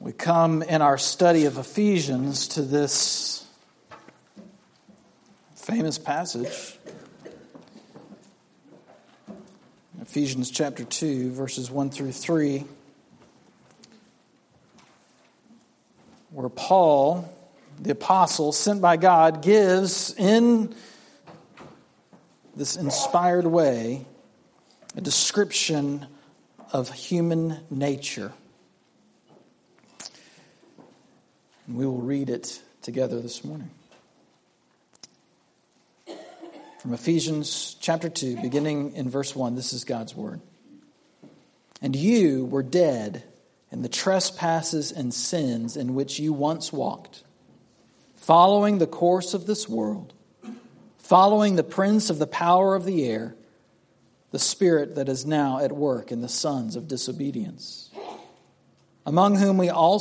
We come in our study of Ephesians to this famous passage. Ephesians chapter 2, verses 1 through 3, where Paul, the apostle sent by God, gives in this inspired way a description of human nature. And we will read it together this morning. From Ephesians chapter 2, beginning in verse 1, this is God's word. And you were dead in the trespasses and sins in which you once walked, following the course of this world, following the prince of the power of the air, the spirit that is now at work in the sons of disobedience, among whom we all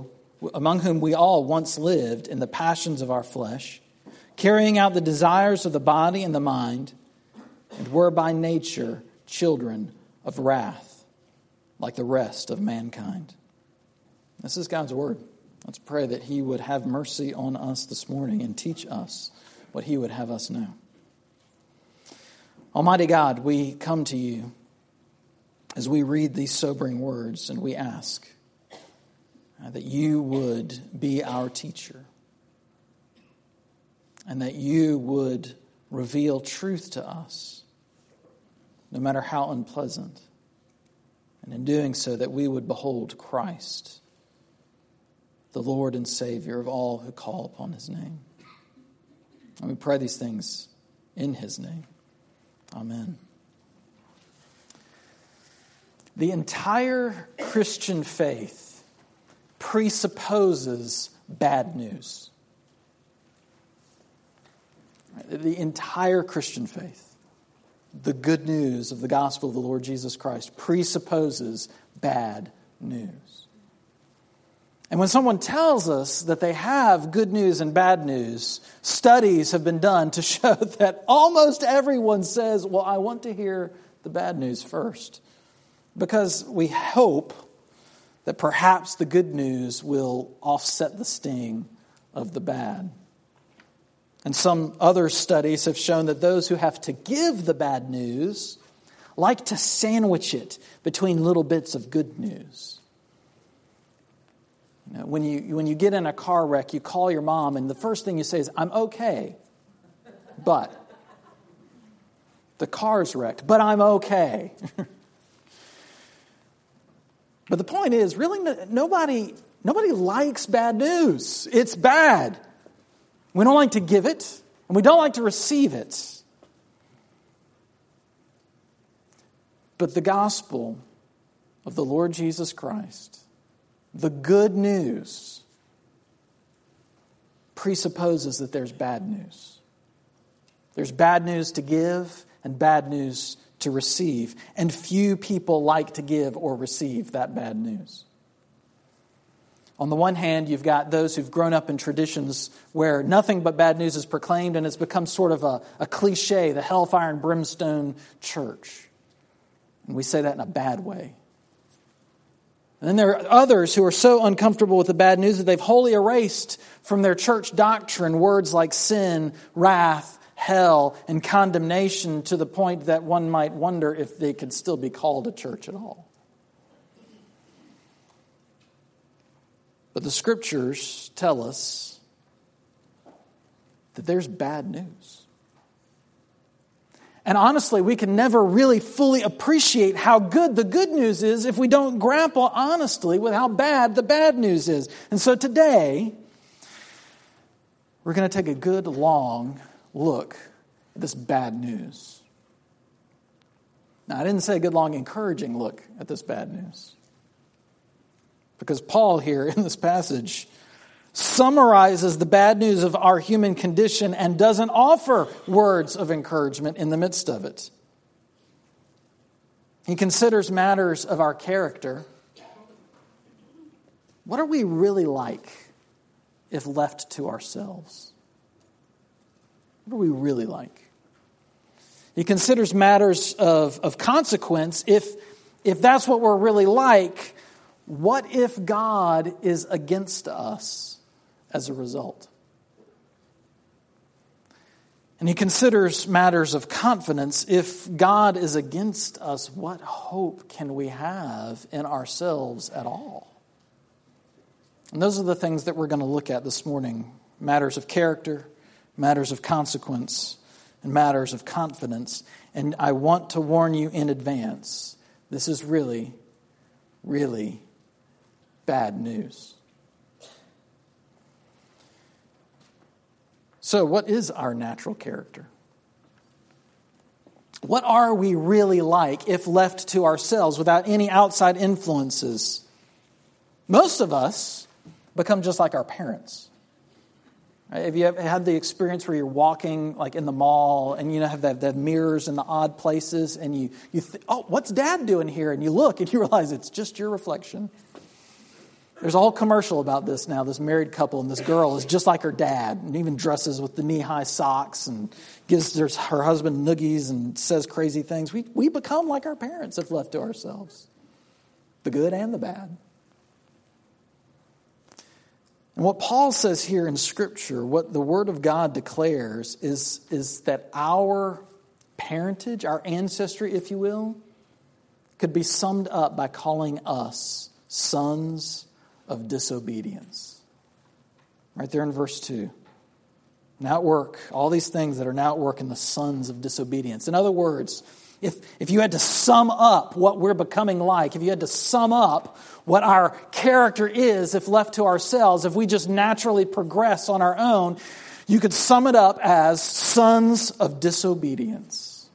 once lived in the passions of our flesh, carrying out the desires of the body and the mind, and were by nature children of wrath, like the rest of mankind. This is God's word. Let's pray that He would have mercy on us this morning and teach us what He would have us know. Almighty God, we come to You as we read these sobering words, and we ask that You would be our teacher, and that You would reveal truth to us, no matter how unpleasant. And in doing so, that we would behold Christ, the Lord and Savior of all who call upon His name. And we pray these things in His name. Amen. The entire Christian faith presupposes bad news. The entire Christian faith, the good news of the gospel of the Lord Jesus Christ, presupposes bad news. And when someone tells us that they have good news and bad news, studies have been done to show that almost everyone says, well, I want to hear the bad news first, because we hope that perhaps the good news will offset the sting of the bad. And some other studies have shown that those who have to give the bad news like to sandwich it between little bits of good news. You know, when you get in a car wreck, you call your mom, and the first thing you say is, I'm okay, but the car's wrecked, but I'm okay. But the point is, really, nobody likes bad news. It's bad. We don't like to give it, and we don't like to receive it. But the gospel of the Lord Jesus Christ, the good news, presupposes that there's bad news. There's bad news to give and bad news to receive. And few people like to give or receive that bad news. On the one hand, you've got those who've grown up in traditions where nothing but bad news is proclaimed, and it's become sort of a cliche, the hellfire and brimstone church. And we say that in a bad way. And then there are others who are so uncomfortable with the bad news that they've wholly erased from their church doctrine words like sin, wrath, hell, and condemnation, to the point that one might wonder if they could still be called a church at all. But the Scriptures tell us that there's bad news. And honestly, we can never really fully appreciate how good the good news is if we don't grapple honestly with how bad the bad news is. And so today, we're going to take a good long look at this bad news. Now, I didn't say a good long encouraging look at this bad news, because Paul here in this passage summarizes the bad news of our human condition and doesn't offer words of encouragement in the midst of it. He considers matters of our character. What are we really like if left to ourselves? What are we really like? He considers matters of consequence. If that's what we're really like, what if God is against us as a result? And he considers matters of confidence. If God is against us, what hope can we have in ourselves at all? And those are the things that we're going to look at this morning. Matters of character, matters of consequence, and matters of confidence. And I want to warn you in advance, this is really, really bad news. So, what is our natural character? What are we really like if left to ourselves without any outside influences? Most of us become just like our parents. Have you ever had the experience where you're walking like in the mall and you know have the mirrors in the odd places and you think, oh, what's Dad doing here? And you look and you realize it's just your reflection. There's a whole commercial about this now, this married couple, and this girl is just like her dad and even dresses with the knee-high socks and gives her husband noogies and says crazy things. We become like our parents if left to ourselves, the good and the bad. And what Paul says here in Scripture, what the Word of God declares is that our parentage, our ancestry, if you will, could be summed up by calling us sons of disobedience. Right there in verse 2. Now at work, all these things that are now at work in the sons of disobedience. In other words, if you had to sum up what we're becoming like, if you had to sum up what our character is if left to ourselves, if we just naturally progress on our own, you could sum it up as sons of disobedience.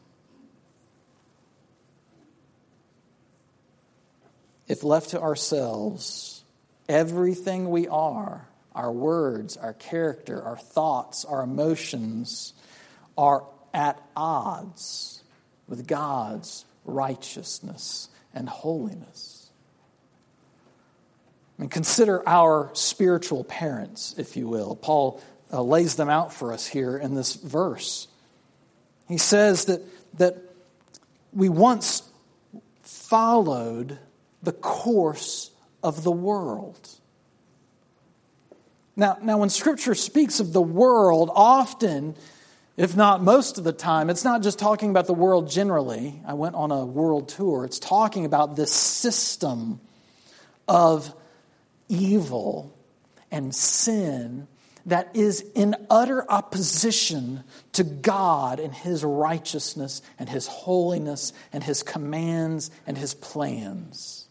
If left to ourselves, everything we are, our words, our character, our thoughts, our emotions, are at odds with God's righteousness and holiness. I mean, consider our spiritual parents, if you will. Paul lays them out for us here in this verse. He says that we once followed the course of the world. Now, when Scripture speaks of the world, often, if not most of the time, it's not just talking about the world generally. I went on a world tour. It's talking about this system of evil and sin that is in utter opposition to God and His righteousness and His holiness and His commands and His plans.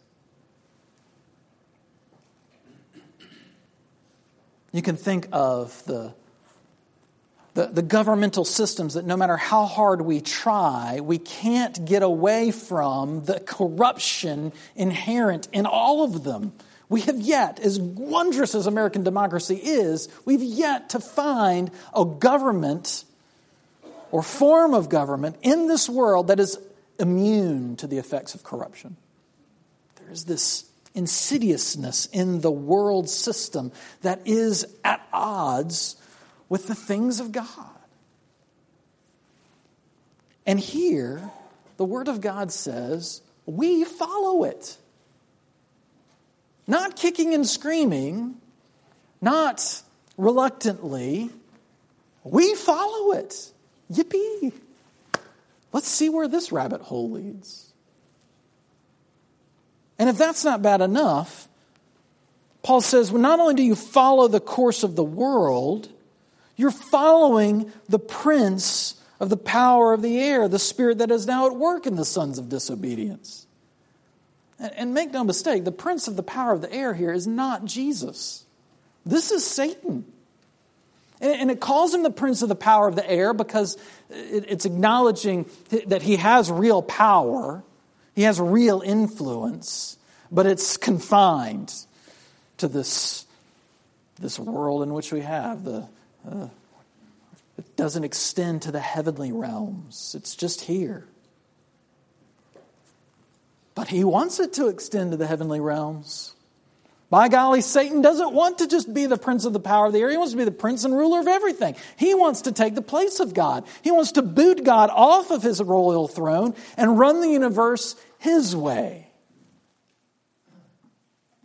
You can think of the governmental systems that no matter how hard we try, we can't get away from the corruption inherent in all of them. We have yet, as wondrous as American democracy is, we've yet to find a government or form of government in this world that is immune to the effects of corruption. There is this insidiousness in the world system that is at odds with the things of God. And here, the Word of God says, we follow it. Not kicking and screaming, not reluctantly. We follow it. Yippee. Let's see where this rabbit hole leads. And if that's not bad enough, Paul says, well, not only do you follow the course of the world, you're following the prince of the power of the air, the spirit that is now at work in the sons of disobedience. And make no mistake, the prince of the power of the air here is not Jesus. This is Satan. And it calls him the prince of the power of the air because it's acknowledging that he has real power. He has real influence, but it's confined to this world in which we have. It doesn't extend to the heavenly realms. It's just here. But he wants it to extend to the heavenly realms. By golly, Satan doesn't want to just be the prince of the power of the air. He wants to be the prince and ruler of everything. He wants to take the place of God. He wants to boot God off of his royal throne and run the universe his way.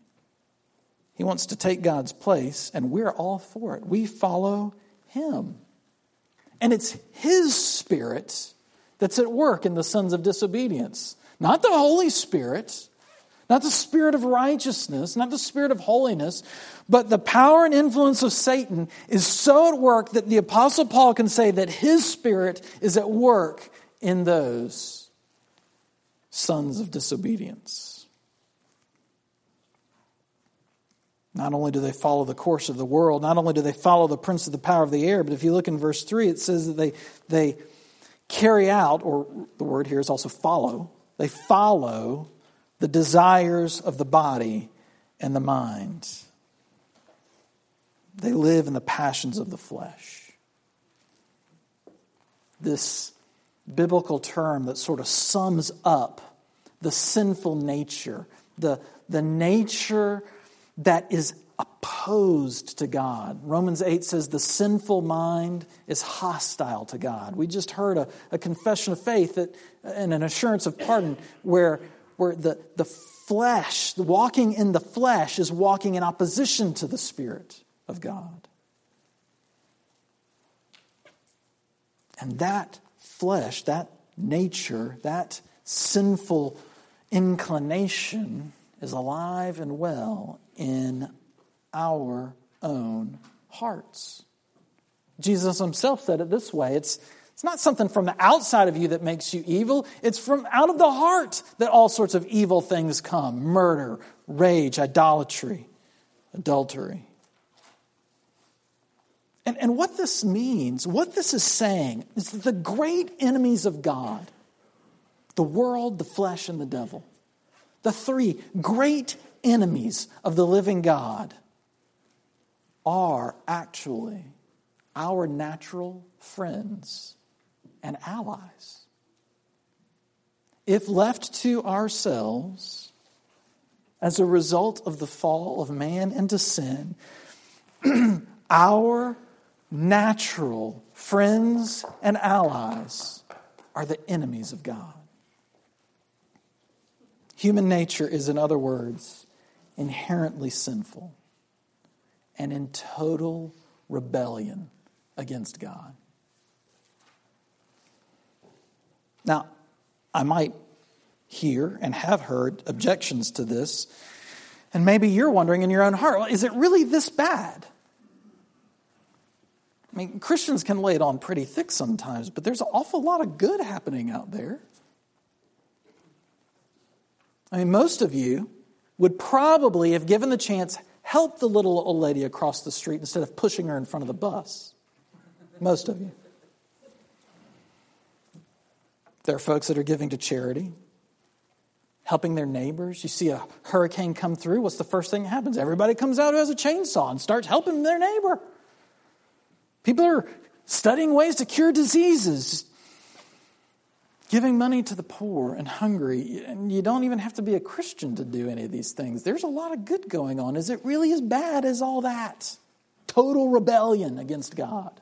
He wants to take God's place, and we're all for it. We follow Him. And it's His Spirit that's at work in the sons of disobedience. Not the Holy Spirit, not the Spirit of righteousness, not the Spirit of holiness, but the power and influence of Satan is so at work that the Apostle Paul can say that his Spirit is at work in those sons of disobedience. Not only do they follow the course of the world, not only do they follow the prince of the power of the air, but if you look in verse 3, it says that they carry out, or the word here is also follow, they follow the desires of the body and the mind. They live in the passions of the flesh. This biblical term that sort of sums up the sinful nature, the nature that is opposed to God. Romans 8 says the sinful mind is hostile to God. We just heard a confession of faith and an assurance of pardon where the flesh, the walking in the flesh is walking in opposition to the Spirit of God. And that flesh, that nature, that sinful inclination is alive and well in our own hearts. Jesus himself said it this way. It's not something from the outside of you that makes you evil. It's from out of the heart that all sorts of evil things come. Murder, rage, idolatry, adultery. And what this means, what this is saying, is that the great enemies of God, the world, the flesh, and the devil, the three great enemies of the living God, are actually our natural friends and allies. If left to ourselves, as a result of the fall of man into sin, our natural friends and allies are the enemies of God. Human nature is, in other words, inherently sinful and in total rebellion against God. Now, I might hear and have heard objections to this, and maybe you're wondering in your own heart, well, is it really this bad? I mean, Christians can lay it on pretty thick sometimes, but there's an awful lot of good happening out there. I mean, most of you would probably, if given the chance, help the little old lady across the street instead of pushing her in front of the bus. Most of you. There are folks that are giving to charity, helping their neighbors. You see a hurricane come through, what's the first thing that happens? Everybody comes out who has a chainsaw and starts helping their neighbor. People are studying ways to cure diseases, giving money to the poor and hungry. And you don't even have to be a Christian to do any of these things. There's a lot of good going on. Is it really as bad as all that? Total rebellion against God.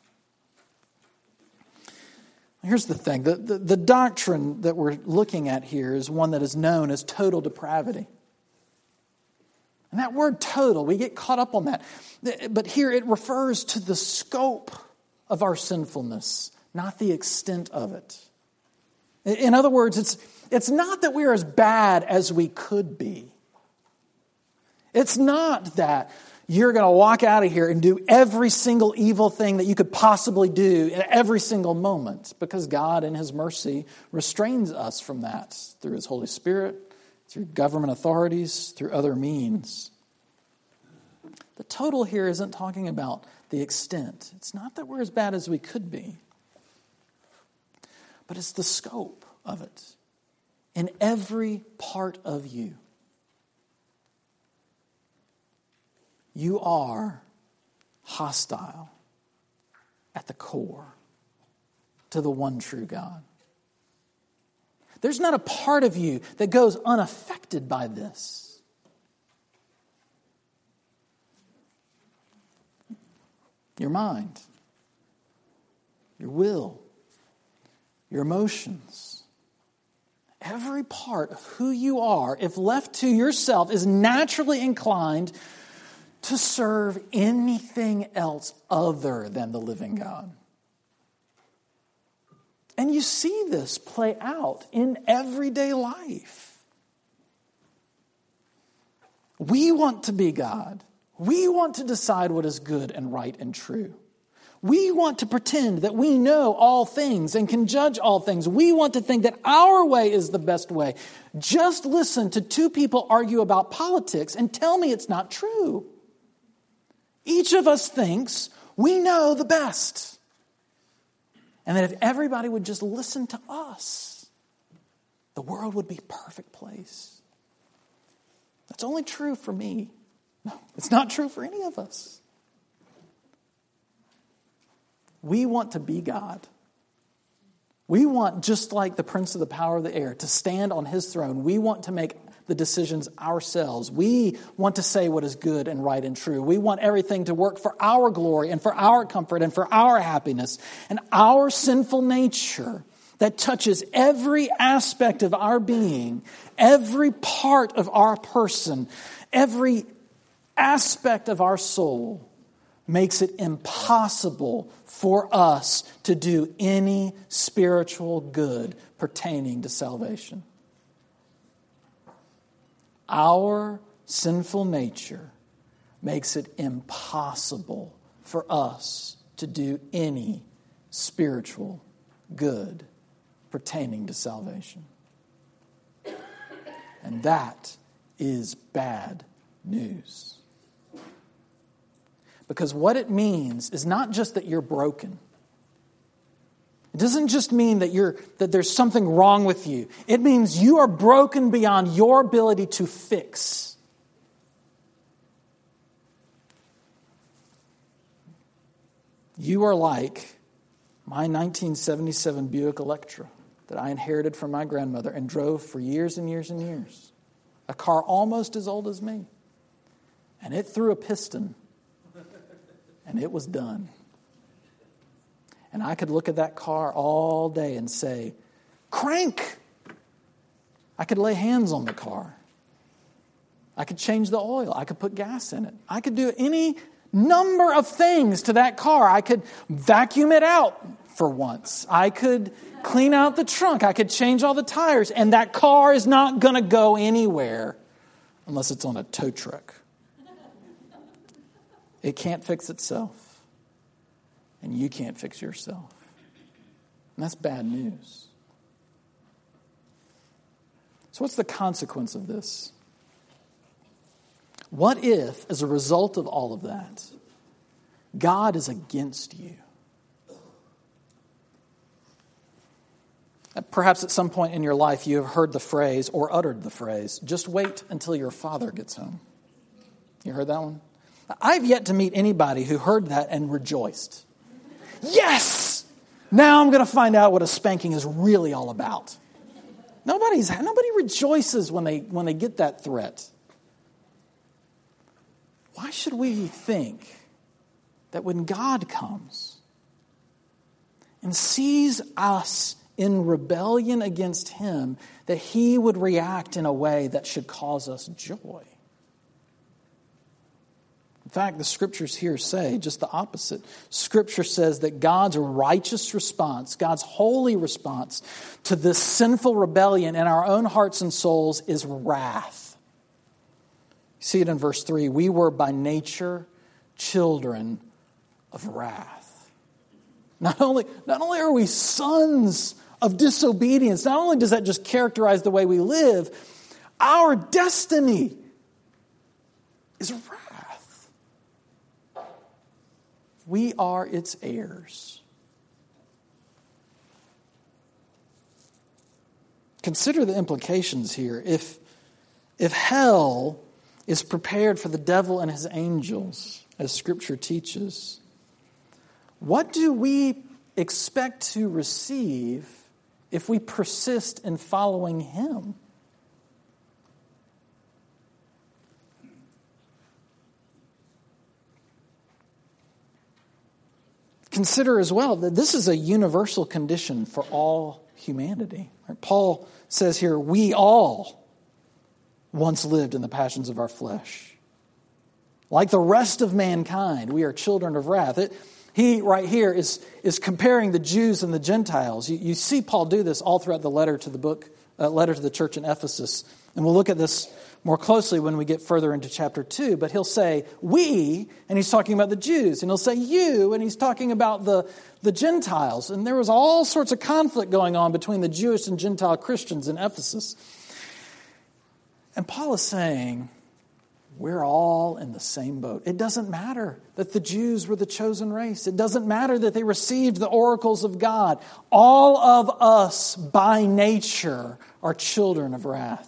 Here's the thing. The doctrine that we're looking at here is one that is known as total depravity. And that word total, we get caught up on that. But here it refers to the scope of our sinfulness, not the extent of it. In other words, it's not that we're as bad as we could be. It's not that you're going to walk out of here and do every single evil thing that you could possibly do at every single moment, because God in His mercy restrains us from that through His Holy Spirit, through government authorities, through other means. The total here isn't talking about the extent. It's not that we're as bad as we could be, but it's the scope of it in every part of you. You are hostile at the core to the one true God. There's not a part of you that goes unaffected by this. Your mind, your will, your emotions, every part of who you are, if left to yourself, is naturally inclined to serve anything else other than the living God. And you see this play out in everyday life. We want to be God. We want to decide what is good and right and true. We want to pretend that we know all things and can judge all things. We want to think that our way is the best way. Just listen to two people argue about politics and tell me it's not true. Each of us thinks we know the best. And that if everybody would just listen to us, the world would be a perfect place. That's only true for me. No, it's not true for any of us. We want to be God. We want, just like the prince of the power of the air, to stand on his throne. We want to make the decisions ourselves. We want to say what is good and right and true. We want everything to work for our glory and for our comfort and for our happiness. And our sinful nature that touches every aspect of our being, every part of our person, every aspect of our soul, makes it impossible for us to do any spiritual good pertaining to salvation. Our sinful nature makes it impossible for us to do any spiritual good pertaining to salvation. And that is bad news. Because what it means is not just that you're broken. It doesn't just mean that there's something wrong with you. It means you are broken beyond your ability to fix. You are like my 1977 Buick Electra that I inherited from my grandmother and drove for years and years and years. A car almost as old as me. And it threw a piston. And it was done. And I could look at that car all day and say, crank! I could lay hands on the car. I could change the oil. I could put gas in it. I could do any number of things to that car. I could vacuum it out for once. I could clean out the trunk. I could change all the tires. And that car is not going to go anywhere unless it's on a tow truck. It can't fix itself. And you can't fix yourself. And that's bad news. So what's the consequence of this? What if, as a result of all of that, God is against you? Perhaps at some point in your life you have heard the phrase or uttered the phrase, just wait until your father gets home. You heard that one? I've yet to meet anybody who heard that and rejoiced. Yes! Now I'm going to find out what a spanking is really all about. Nobody rejoices when they get that threat. Why should we think that when God comes and sees us in rebellion against him, that he would react in a way that should cause us joy? In fact, the scriptures here say just the opposite. Scripture says that God's righteous response, God's holy response to this sinful rebellion in our own hearts and souls is wrath. You see it in verse 3. We were by nature children of wrath. Not only are we sons of disobedience, not only does that just characterize the way we live, our destiny is wrath. We are its heirs. Consider the implications here. If hell is prepared for the devil and his angels, as Scripture teaches, what do we expect to receive if we persist in following him? Consider as well that this is a universal condition for all humanity. Paul says here, we all once lived in the passions of our flesh. Like the rest of mankind, we are children of wrath. He right here is comparing the Jews and the Gentiles. You see Paul do this all throughout the letter to the church in Ephesus. And we'll look at this more closely when we get further into chapter 2. But he'll say, we, and he's talking about the Jews. And he'll say, you, and he's talking about the Gentiles. And there was all sorts of conflict going on between the Jewish and Gentile Christians in Ephesus. And Paul is saying, we're all in the same boat. It doesn't matter that the Jews were the chosen race. It doesn't matter that they received the oracles of God. All of us, by nature, are children of wrath.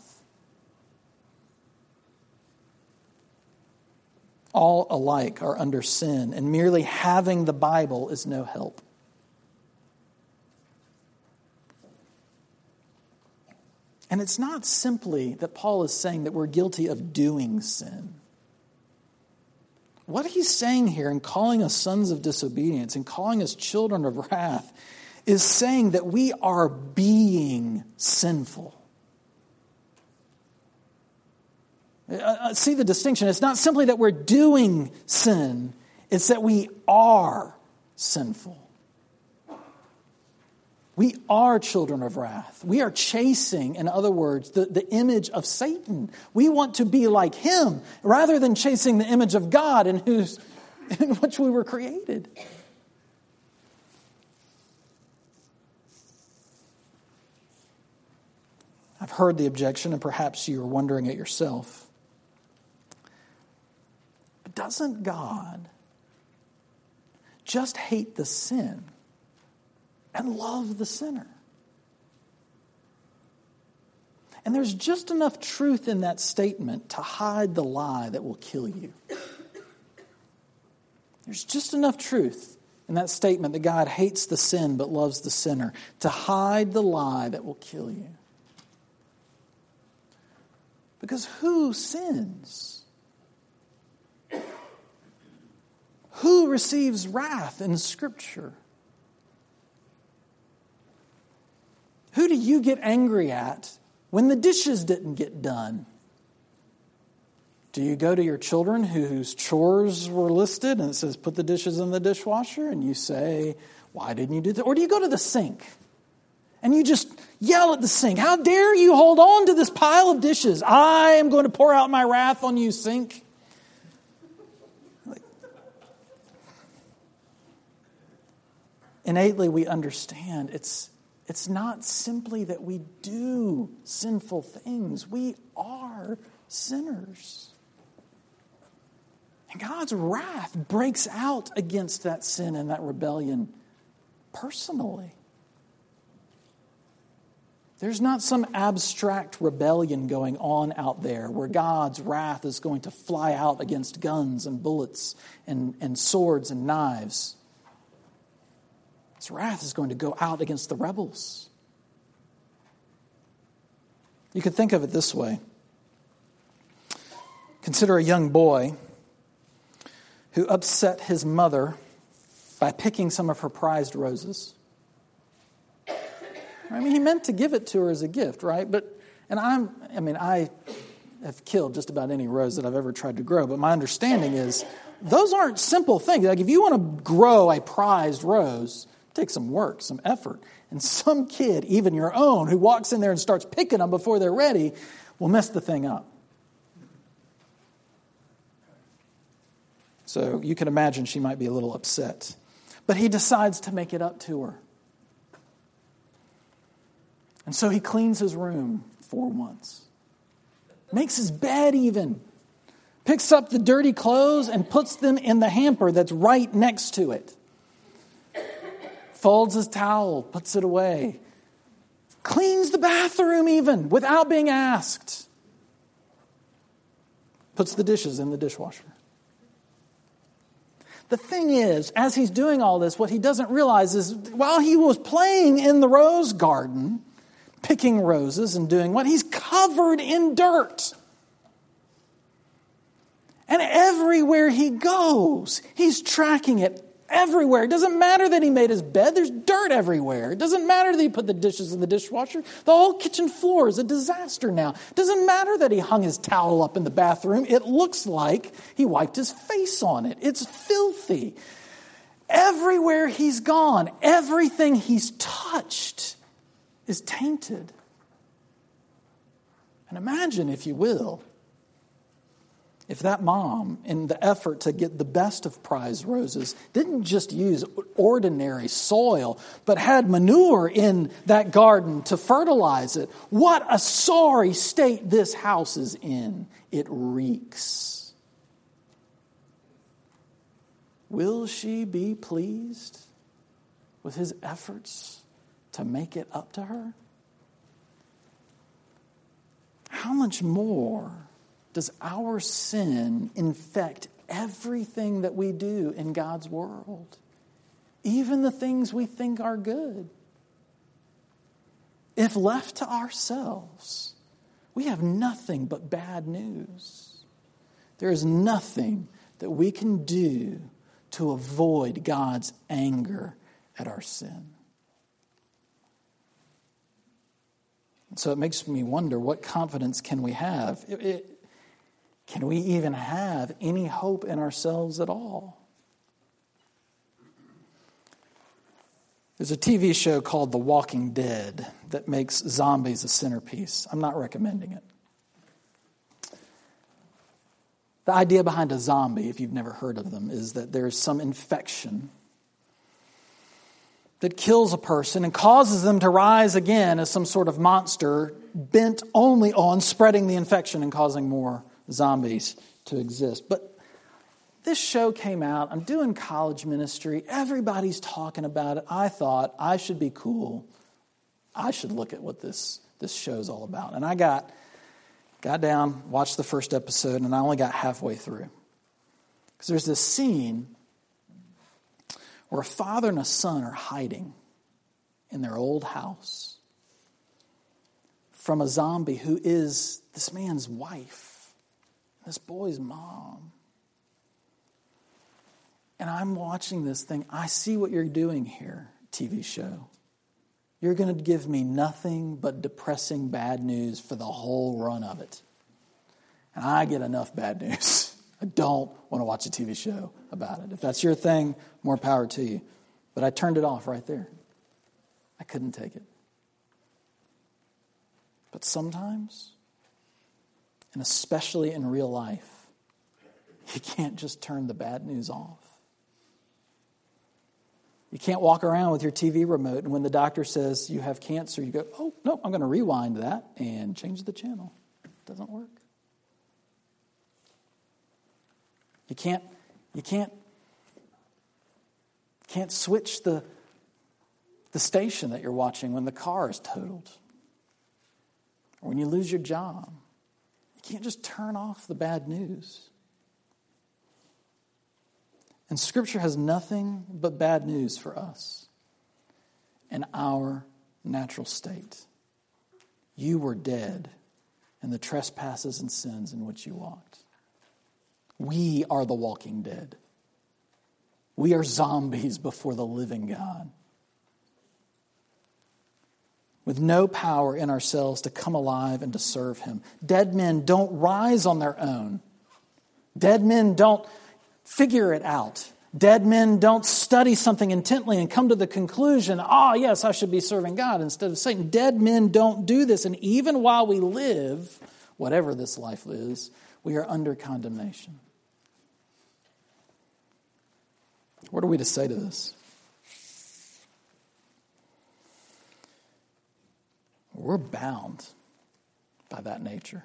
All alike are under sin, and merely having the Bible is no help. And it's not simply that Paul is saying that we're guilty of doing sin. What he's saying here in calling us sons of disobedience and calling us children of wrath is saying that we are being sinful. See the distinction. It's not simply that we're doing sin. It's that we are sinful. We are children of wrath. We are chasing, in other words, the image of Satan. We want to be like him rather than chasing the image of God in which we were created. I've heard the objection, and perhaps you're wondering it yourself. But doesn't God just hate the sin and love the sinner? And there's just enough truth in that statement to hide the lie that will kill you. There's just enough truth in that statement that God hates the sin but loves the sinner to hide the lie that will kill you. Because who sins? Who receives wrath in Scripture? Who do you get angry at when the dishes didn't get done? Do you go to your children whose chores were listed and it says, put the dishes in the dishwasher, and you say, why didn't you do that? Or do you go to the sink and you just yell at the sink, how dare you hold on to this pile of dishes? I am going to pour out my wrath on you, sink. Innately, we understand it's not simply that we do sinful things. We are sinners. And God's wrath breaks out against that sin and that rebellion personally. There's not some abstract rebellion going on out there where God's wrath is going to fly out against guns and bullets and swords and knives. His wrath is going to go out against the rebels. You could think of it this way. Consider a young boy who upset his mother by picking some of her prized roses. I mean, he meant to give it to her as a gift, right? I have killed just about any rose that I've ever tried to grow, but my understanding is those aren't simple things. Like if you want to grow a prized rose, it takes some work, some effort. And some kid, even your own, who walks in there and starts picking them before they're ready, will mess the thing up. So you can imagine she might be a little upset. But he decides to make it up to her. And so he cleans his room for once. Makes his bed even. Picks up the dirty clothes and puts them in the hamper that's right next to it. Folds his towel, puts it away. Cleans the bathroom even without being asked. Puts the dishes in the dishwasher. The thing is, as he's doing all this, what he doesn't realize is while he was playing in the rose garden, picking roses and doing what, he's covered in dirt. And everywhere he goes, he's tracking it. everywhere. It doesn't matter that he made his bed. There's dirt everywhere. It doesn't matter that he put the dishes in the dishwasher. The whole kitchen floor is a disaster now. It doesn't matter that he hung his towel up in the bathroom. It looks like he wiped his face on it. It's filthy. Everywhere he's gone, everything he's touched is tainted. And imagine, if you will, if that mom, in the effort to get the best of prize roses, didn't just use ordinary soil, but had manure in that garden to fertilize it. What a sorry state this house is in. It reeks. Will she be pleased with his efforts to make it up to her? How much more does our sin infect everything that we do in God's world? Even the things we think are good. If left to ourselves, we have nothing but bad news. There is nothing that we can do to avoid God's anger at our sin. So it makes me wonder, what confidence can we have? Can we even have any hope in ourselves at all? There's a TV show called The Walking Dead that makes zombies a centerpiece. I'm not recommending it. The idea behind a zombie, if you've never heard of them, is that there's some infection that kills a person and causes them to rise again as some sort of monster bent only on spreading the infection and causing more zombies to exist. But this show came out. I'm doing college ministry. Everybody's talking about it. I thought I should be cool. I should look at what this show's all about. And I got down, watched the first episode, and I only got halfway through. Because there's this scene where a father and a son are hiding in their old house from a zombie who is this man's wife, this boy's mom. And I'm watching this thing. I see what you're doing here, TV show. You're going to give me nothing but depressing bad news for the whole run of it. And I get enough bad news. I don't want to watch a TV show about it. If that's your thing, more power to you. But I turned it off right there. I couldn't take it. But sometimes, and especially in real life, you can't just turn the bad news off. You can't walk around with your TV remote and when the doctor says you have cancer, you go, oh, no, I'm going to rewind that and change the channel. It doesn't work. You can't switch the station that you're watching when the car is totaled or when you lose your job. You can't just turn off the bad news. And Scripture has nothing but bad news for us in our natural state. You were dead in the trespasses and sins in which you walked. We are the walking dead. We are zombies before the living God, with no power in ourselves to come alive and to serve Him. Dead men don't rise on their own. Dead men don't figure it out. Dead men don't study something intently and come to the conclusion, yes, I should be serving God instead of Satan. Dead men don't do this. And even while we live, whatever this life is, we are under condemnation. What are we to say to this? We're bound by that nature.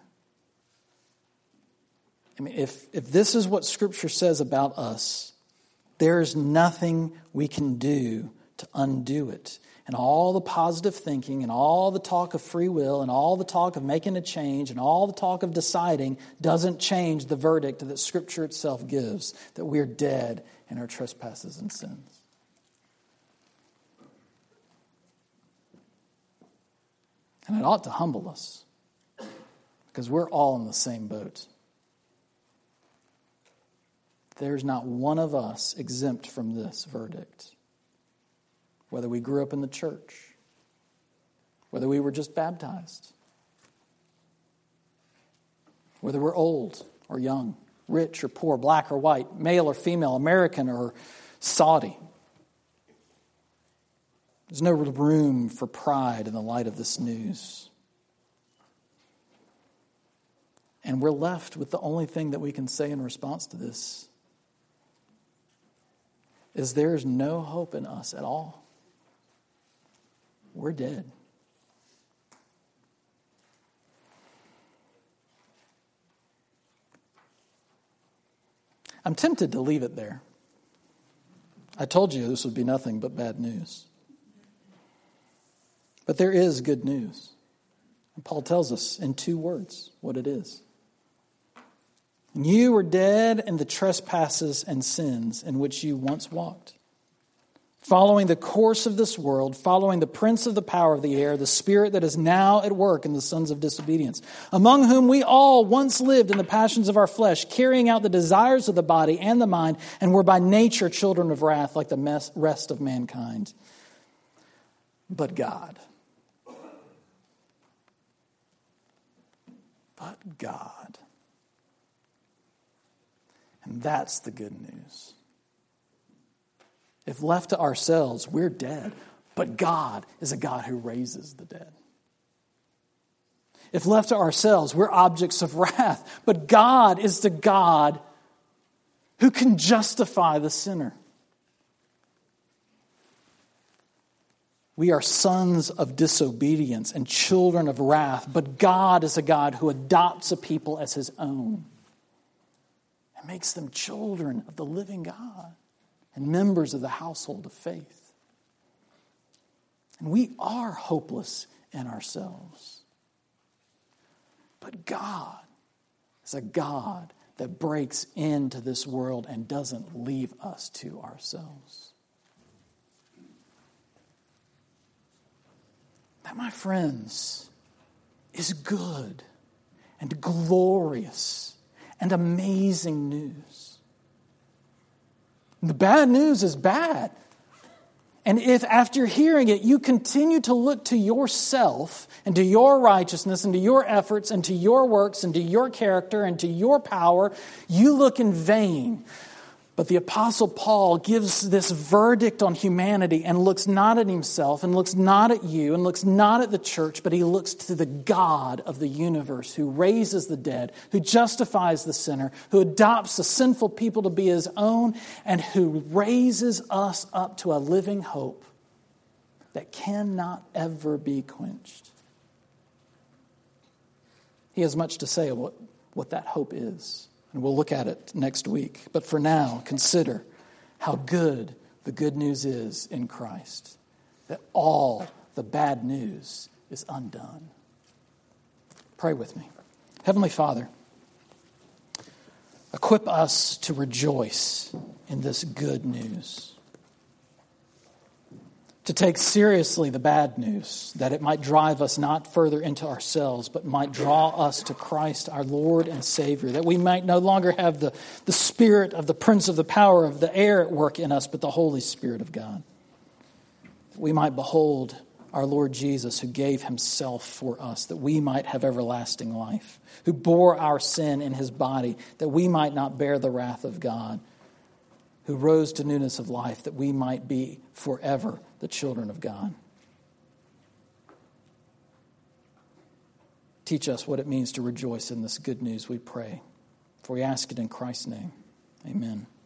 I mean, if this is what Scripture says about us, there's nothing we can do to undo it. And all the positive thinking and all the talk of free will and all the talk of making a change and all the talk of deciding doesn't change the verdict that Scripture itself gives, that we're dead in our trespasses and sins. And it ought to humble us because we're all in the same boat. There's not one of us exempt from this verdict. Whether we grew up in the church, whether we were just baptized, whether we're old or young, rich or poor, black or white, male or female, American or Saudi. There's no room for pride in the light of this news. And we're left with the only thing that we can say in response to this is there is no hope in us at all. We're dead. I'm tempted to leave it there. I told you this would be nothing but bad news. But there is good news. And Paul tells us in 2 words what it is. And you were dead in the trespasses and sins in which you once walked, following the course of this world, following the prince of the power of the air, the spirit that is now at work in the sons of disobedience, among whom we all once lived in the passions of our flesh, carrying out the desires of the body and the mind, and were by nature children of wrath like the rest of mankind. But God, and that's the good news. If left to ourselves, we're dead. But God is a God who raises the dead. If left to ourselves, we're objects of wrath. But God is the God who can justify the sinner. We are sons of disobedience and children of wrath. But God is a God who adopts a people as his own and makes them children of the living God and members of the household of faith. And we are hopeless in ourselves. But God is a God that breaks into this world and doesn't leave us to ourselves. That, my friends, is good and glorious and amazing news. The bad news is bad. And if after hearing it, you continue to look to yourself and to your righteousness and to your efforts and to your works and to your character and to your power, you look in vain. But the Apostle Paul gives this verdict on humanity and looks not at himself and looks not at you and looks not at the church, but he looks to the God of the universe who raises the dead, who justifies the sinner, who adopts the sinful people to be his own, and who raises us up to a living hope that cannot ever be quenched. He has much to say about what that hope is. And we'll look at it next week. But for now, consider how good the good news is in Christ. That all the bad news is undone. Pray with me. Heavenly Father, equip us to rejoice in this good news. To take seriously the bad news, that it might drive us not further into ourselves, but might draw us to Christ, our Lord and Savior, that we might no longer have the spirit of the prince of the power of the air at work in us, but the Holy Spirit of God. That we might behold our Lord Jesus, who gave himself for us, that we might have everlasting life, who bore our sin in his body, that we might not bear the wrath of God, who rose to newness of life, that we might be forever the children of God. Teach us what it means to rejoice in this good news, we pray. For we ask it in Christ's name. Amen.